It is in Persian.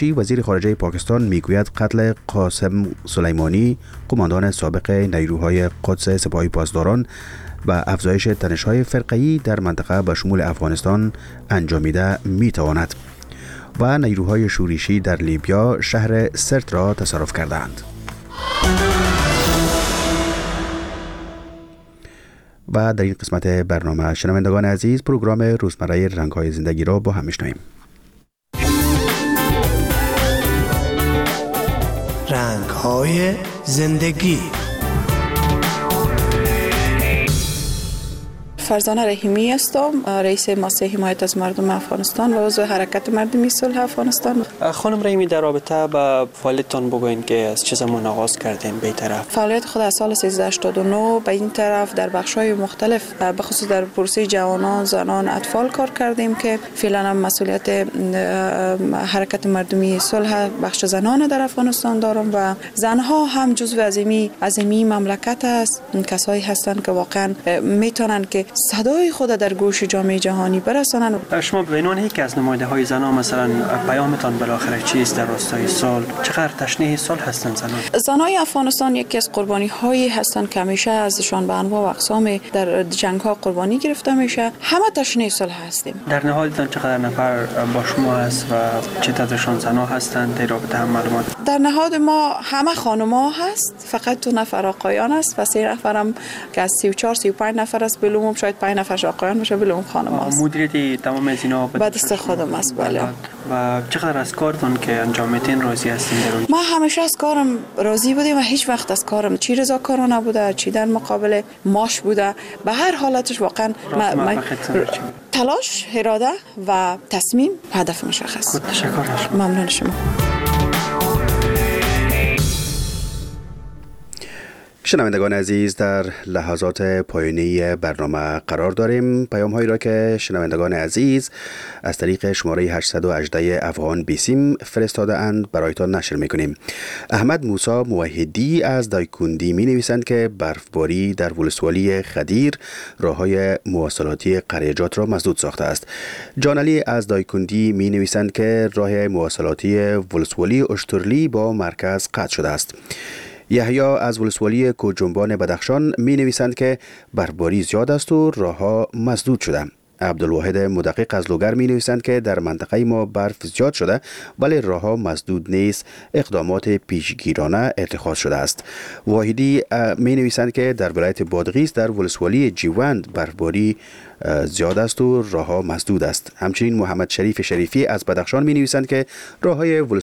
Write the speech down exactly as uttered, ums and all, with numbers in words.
وزیر خارجه پاکستان میگوید قتل قاسم سلیمانی قماندان سابق نیروهای قدس سپاهی پاسداران و افزایش تنش‌های فرقه‌ای در منطقه به شمول افغانستان انجامیده میتواند. و نیروهای شورشی در لیبیا شهر سرت را تصرف کردند. و در این قسمت برنامه شنوندگان عزیز پروگرام روزمره رنگ‌های زندگی را با هم میشنویم. رنگ‌های زندگی. فرزانه رحیمی هستم، رئیس مؤسسه حمایت از مردم افغانستان و عضو حرکت مردمی صلح افغانستان. خانم رحیمی، در رابطه با فعالیتتان بگوین که از چه زمان آغاز کردین به این طرف؟ فعالیت خود از سال سیزده هشتاد و نه به این طرف در بخش‌های مختلف به خصوص در پروسه جوانان، زنان، اطفال کار کردیم که فعلا هم مسئولیت حرکت مردمی صلح بخش زنان در افغانستان دارم و زنها هم جزو عظیمی عظیمی مملکت است. کسایی هستند که واقعا میتونن که صدای خود در گوش جامعه جهانی برسانند. شما به عنوان یکی از نماینده زنان مثلا پیامتان بالاخره چیست در راستای صلح؟ چقدر تشنه صلح هستند زنان؟ زنای افغانستان یکی از قربانی هایی هستند که همیشه ازشان به انواع و اقسام در جنگ ها قربانی گرفته میشه. همه تشنه صلح هستیم. در نهایتان چقدر نفر با شما هست و چه تعدادشان زنا هستند؟ در رابطه هم معلومات. در نهاد ما همه خانم‌ها هست، فقط دو نفر آقایان است و سه نفرم که از سی و چهار سی و پنج نفر است، بلوم شاید پنج نفر آقایان باشه، بلوم خانم است. مدیریت تمام از اینا به دست خودم است. بله. و چقدر از کارتون که انجام میدین راضی هستین؟ ما همیشه از کارم راضی بودیم و هیچ وقت از کارم چی رضاکارانه نبوده، چی در مقابل ماش بوده. به هر حالتش واقعا ما تلاش، اراده و تصمیم هدف مشخص. تشکر. ممنون شما. شنوندگان عزیز، در لحظات پایانی برنامه قرار داریم. پیام هایی را که شنوندگان عزیز از طریق شماره هشتصد و هجده افغان بیسیم فرستاده اند برایتان نشر میکنیم. احمد موسی موحدی از دایکندی می نویسند که برفباری در ولسوالی خدیر راه های مواصلاتی قریجات را مسدود ساخته است. جان علی از دایکندی می نویسند که راه مواصلاتی ولسوالی اشترلی با مرکز قطع شده است. یحیی از ولسوالی کوجنبان بدخشان می نویسند که برفباری زیاد است و راهها مسدود شده. عبدالواحد مدقق از لوگر می نویسند که در منطقه ما برف زیاد شده ولی راهها مسدود نیست، اقدامات پیشگیرانه اتخاذ شده است. واحدی می نویسند که در ولایت بادغیس در ولسوالی جیوند برفباری زیاد است و راهها مسدود است. همچنین محمد شریف شریفی از بدخشان می نویسند که راههای